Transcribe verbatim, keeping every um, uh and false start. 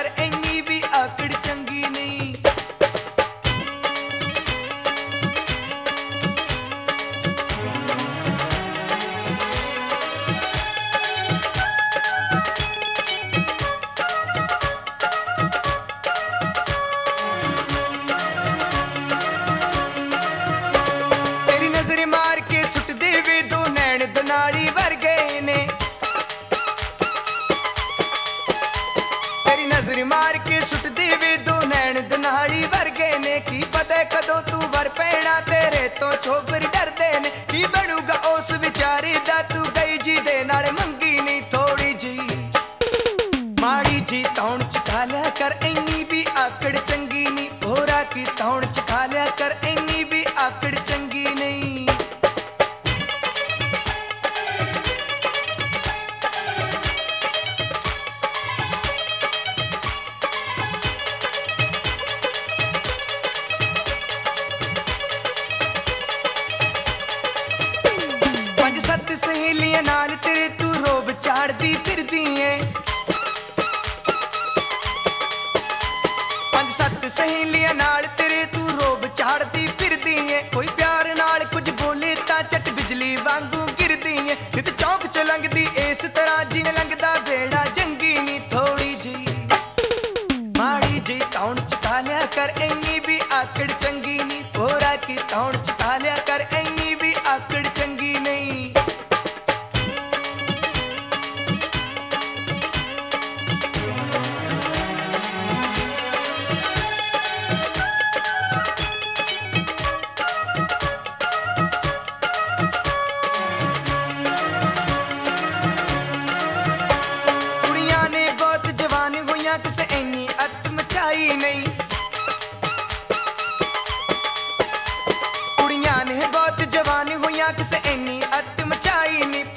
कर इन्नी भी आकड़ चंगी नहीं। तेरी नजर मार के सुट देवे दो नैन दनाली वर्गे ने, तेरी नजर मार के सुट देवे दो नैन दनाली वर्गे ने। की पता कदों तू वर पैना तेरे तो छोबर डरदे ने। की बनूगा उस विचारे दा तू गई जी दे नाल मंगी नहीं थोड़ी जी माड़ी जी तौण चखा लिया कर इन्नी भी आकड़ चंगी नहीं। होरा की तौण चखा लिया कर इन्नी भी आकड़ चंगी नहीं। पंज सत्त सहेलियां नाल तेरे तू रोब चाड़दी फिरदी है। पंज सत्त सहेलियां नाल तेरे तू रोब चाड़दी फिरदी है। कोई प्यार नाल कुछ बोले ता चट बिजली वांगू गिरदी है। नित चौक च लंघदी इस तरह जिवें लंघदा बेड़ा जंगी नी थोड़ी जी माड़ी जी तौण चखा लिया कर इन्नी भी आकड़ चंगी नी। होरा की तौण चखा लिया कर इन्नी भी आकड़ चंगी नहीं। कुड़ियां ने बहुत जवान होइयां किसे इन्नी अत मचाई नहीं। कुड़ियां ने बहुत जवान होइयां किसे इन्नी अत मचाई नहीं।